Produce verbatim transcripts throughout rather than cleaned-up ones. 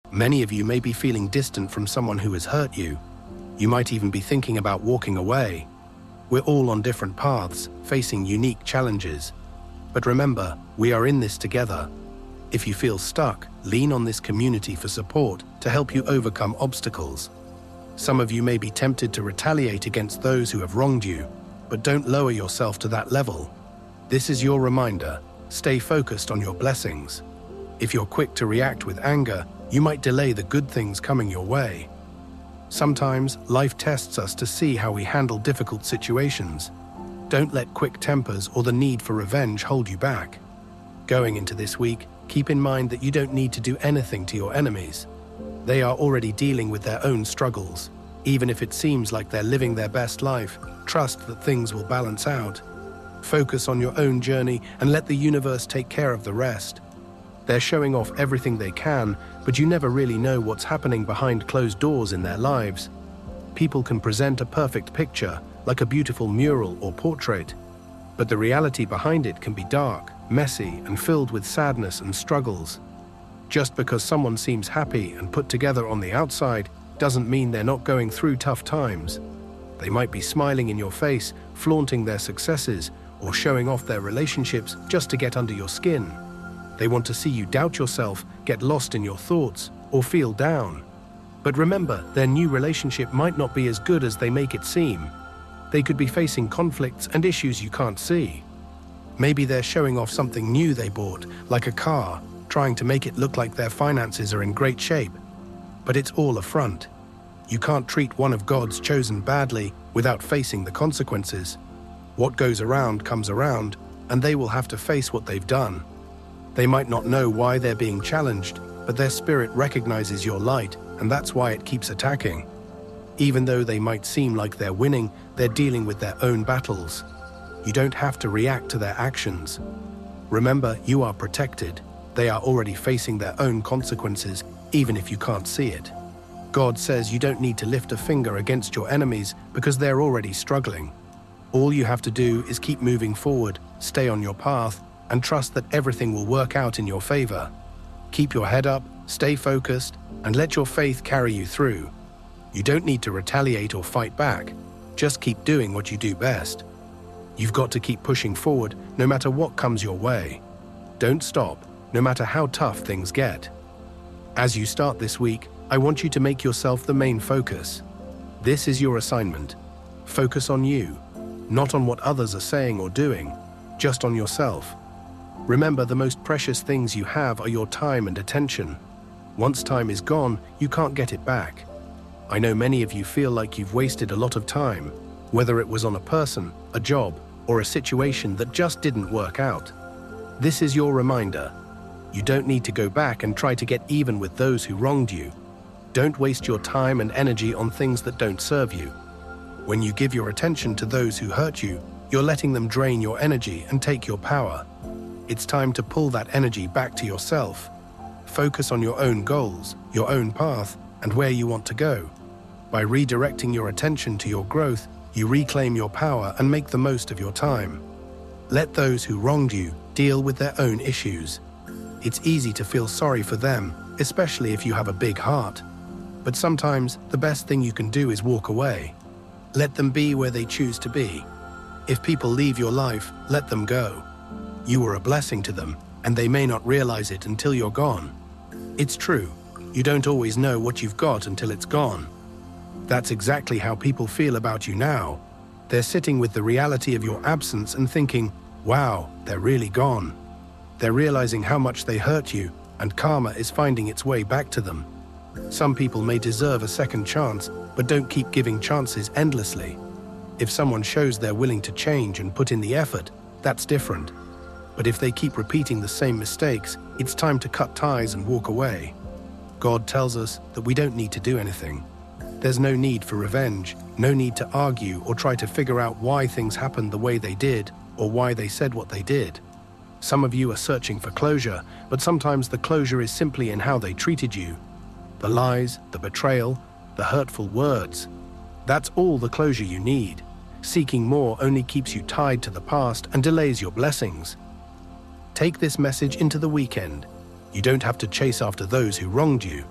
Many of you may be feeling distant from someone who has hurt you. You might even be thinking about walking away. We're all on different paths, facing unique challenges. But remember, we are in this together. If you feel stuck, lean on this community for support to help you overcome obstacles. Some of you may be tempted to retaliate against those who have wronged you, but don't lower yourself to that level. This is your reminder. Stay focused on your blessings. If you're quick to react with anger, you might delay the good things coming your way. Sometimes, life tests us to see how we handle difficult situations. Don't let quick tempers or the need for revenge hold you back. Going into this week, keep in mind that you don't need to do anything to your enemies. They are already dealing with their own struggles. Even if it seems like they're living their best life, trust that things will balance out. Focus on your own journey and let the universe take care of the rest. They're showing off everything they can, but you never really know what's happening behind closed doors in their lives. People can present a perfect picture, like a beautiful mural or portrait, but the reality behind it can be dark, messy, and filled with sadness and struggles. Just because someone seems happy and put together on the outside doesn't mean they're not going through tough times. They might be smiling in your face, flaunting their successes, or showing off their relationships just to get under your skin. They want to see you doubt yourself, get lost in your thoughts, or feel down. But remember, their new relationship might not be as good as they make it seem. They could be facing conflicts and issues you can't see. Maybe they're showing off something new they bought, like a car, trying to make it look like their finances are in great shape. But it's all a front. You can't treat one of God's chosen badly without facing the consequences. What goes around comes around, and they will have to face what they've done. They might not know why they're being challenged, but their spirit recognizes your light, and that's why it keeps attacking. Even though they might seem like they're winning, they're dealing with their own battles. You don't have to react to their actions. Remember, you are protected. They are already facing their own consequences, even if you can't see it. God says you don't need to lift a finger against your enemies because they're already struggling. All you have to do is keep moving forward, stay on your path, and trust that everything will work out in your favor. Keep your head up, stay focused, and let your faith carry you through. You don't need to retaliate or fight back. Just keep doing what you do best. You've got to keep pushing forward no matter what comes your way. Don't stop, no matter how tough things get. As you start this week, I want you to make yourself the main focus. This is your assignment. Focus on you, not on what others are saying or doing, just on yourself. Remember, the most precious things you have are your time and attention. Once time is gone, you can't get it back. I know many of you feel like you've wasted a lot of time, whether it was on a person, a job, or a situation that just didn't work out. This is your reminder. You don't need to go back and try to get even with those who wronged you. Don't waste your time and energy on things that don't serve you. When you give your attention to those who hurt you, you're letting them drain your energy and take your power. It's time to pull that energy back to yourself. Focus on your own goals, your own path, and where you want to go. By redirecting your attention to your growth, you reclaim your power and make the most of your time. Let those who wronged you deal with their own issues. It's easy to feel sorry for them, especially if you have a big heart. But sometimes the best thing you can do is walk away. Let them be where they choose to be. If people leave your life, let them go. You were a blessing to them, and they may not realize it until you're gone. It's true, you don't always know what you've got until it's gone. That's exactly how people feel about you now. They're sitting with the reality of your absence and thinking, wow, they're really gone. They're realizing how much they hurt you, and karma is finding its way back to them. Some people may deserve a second chance, but don't keep giving chances endlessly. If someone shows they're willing to change and put in the effort, that's different. But if they keep repeating the same mistakes, it's time to cut ties and walk away. God tells us that we don't need to do anything. There's no need for revenge, no need to argue or try to figure out why things happened the way they did or why they said what they did. Some of you are searching for closure, but sometimes the closure is simply in how they treated you. The lies, the betrayal, the hurtful words. That's all the closure you need. Seeking more only keeps you tied to the past and delays your blessings. Take this message into the weekend. You don't have to chase after those who wronged you.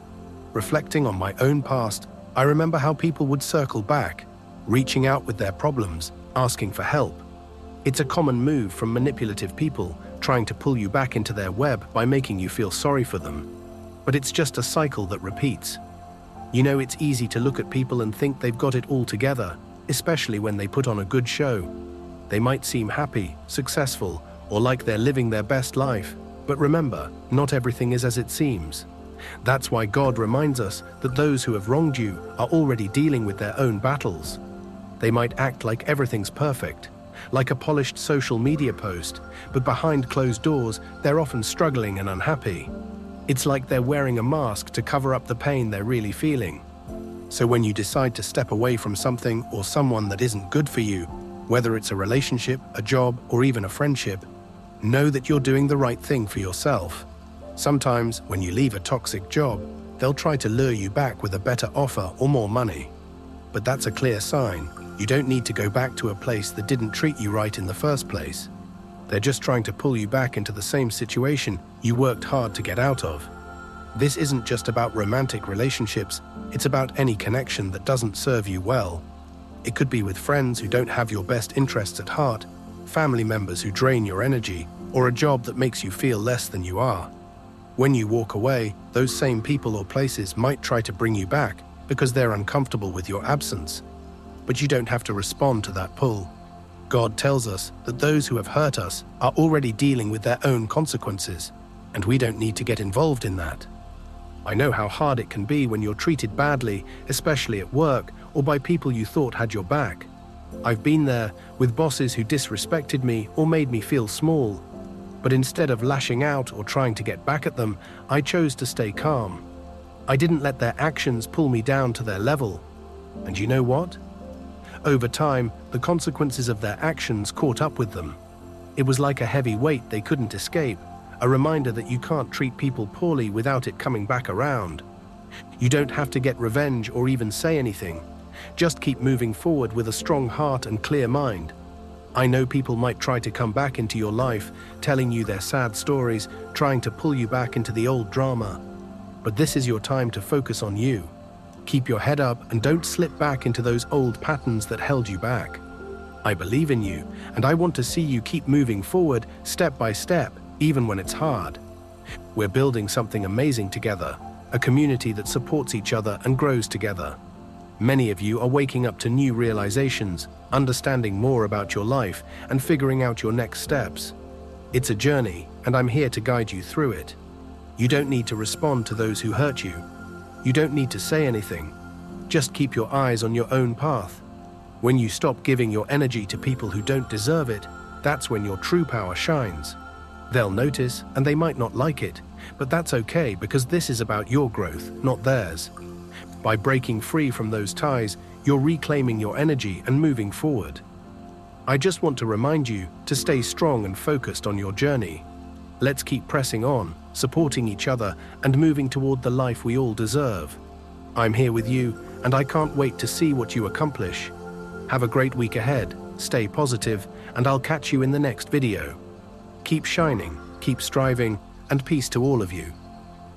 Reflecting on my own past, I remember how people would circle back, reaching out with their problems, asking for help. It's a common move from manipulative people, trying to pull you back into their web by making you feel sorry for them. But it's just a cycle that repeats. You know, it's easy to look at people and think they've got it all together, especially when they put on a good show. They might seem happy, successful, or like they're living their best life. But remember, not everything is as it seems. That's why God reminds us that those who have wronged you are already dealing with their own battles. They might act like everything's perfect, like a polished social media post, but behind closed doors, they're often struggling and unhappy. It's like they're wearing a mask to cover up the pain they're really feeling. So when you decide to step away from something or someone that isn't good for you, whether it's a relationship, a job, or even a friendship, know that you're doing the right thing for yourself. Sometimes, when you leave a toxic job, they'll try to lure you back with a better offer or more money. But that's a clear sign. You don't need to go back to a place that didn't treat you right in the first place. They're just trying to pull you back into the same situation you worked hard to get out of. This isn't just about romantic relationships, it's about any connection that doesn't serve you well. It could be with friends who don't have your best interests at heart, family members who drain your energy, or a job that makes you feel less than you are. When you walk away, those same people or places might try to bring you back because they're uncomfortable with your absence. But you don't have to respond to that pull. God tells us that those who have hurt us are already dealing with their own consequences, and we don't need to get involved in that. I know how hard it can be when you're treated badly, especially at work or by people you thought had your back. I've been there with bosses who disrespected me or made me feel small. But instead of lashing out or trying to get back at them, I chose to stay calm. I didn't let their actions pull me down to their level. And you know what? Over time, the consequences of their actions caught up with them. It was like a heavy weight they couldn't escape, a reminder that you can't treat people poorly without it coming back around. You don't have to get revenge or even say anything. Just keep moving forward with a strong heart and clear mind. I know people might try to come back into your life, telling you their sad stories, trying to pull you back into the old drama. But this is your time to focus on you. Keep your head up and don't slip back into those old patterns that held you back. I believe in you, and I want to see you keep moving forward step by step, even when it's hard. We're building something amazing together, a community that supports each other and grows together. Many of you are waking up to new realizations, understanding more about your life, and figuring out your next steps. It's a journey, and I'm here to guide you through it. You don't need to respond to those who hurt you. You don't need to say anything. Just keep your eyes on your own path. When you stop giving your energy to people who don't deserve it, that's when your true power shines. They'll notice, and they might not like it, but that's okay because this is about your growth, not theirs. By breaking free from those ties, you're reclaiming your energy and moving forward. I just want to remind you to stay strong and focused on your journey. Let's keep pressing on, supporting each other, and moving toward the life we all deserve. I'm here with you, and I can't wait to see what you accomplish. Have a great week ahead, stay positive, and I'll catch you in the next video. Keep shining, keep striving, and peace to all of you.